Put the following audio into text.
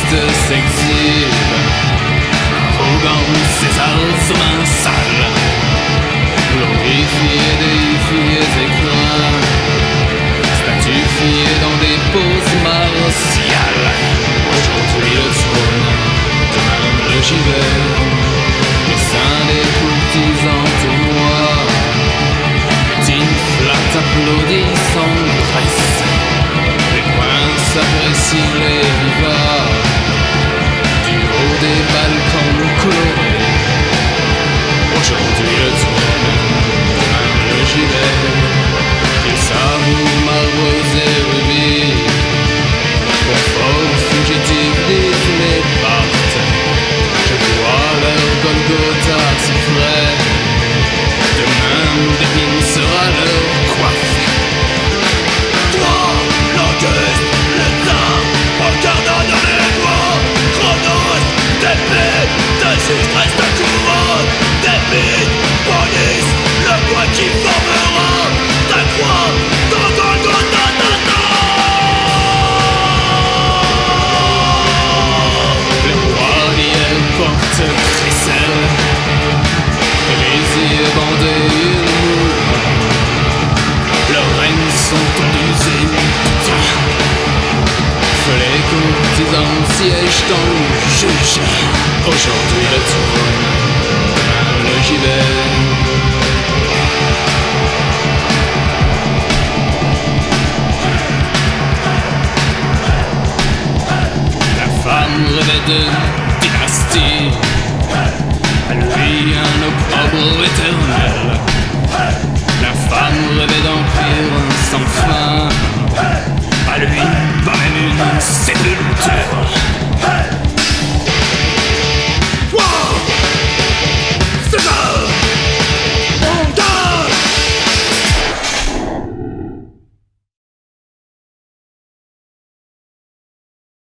Auguste s'exhibe, arrogant César aux mains sales, glorifié, déifié, écrins, statufié dans des poses martiales. Aujourd'hui le trône, demain le gibet, les seins des courtisans tournoient, Tine flatte applaudit sans graisse, les coins s'apprécient les vivats, du haut des balcons colorés. Aujourd'hui le trône, demain le gibet, ils savent malheureux et rubis, confort fugitif disent les partes, je vois leur Golgotha si frais, demain d'épines sera leur coiffe. Toi, l'Auguste, le tsar, regardant dans les doigts, Chronos, d'épée, de Zeus ta couronne, d'épine, police, le poids qui formera ta croix dans Golgotha. Les rois d'hier portent crécelle, les yeux bandés ils mourent, leurs règnes sont tendus et putains, les courtisans siègent dans le juge. Aujourd'hui le trône, demain le gibet. La femme rêvait de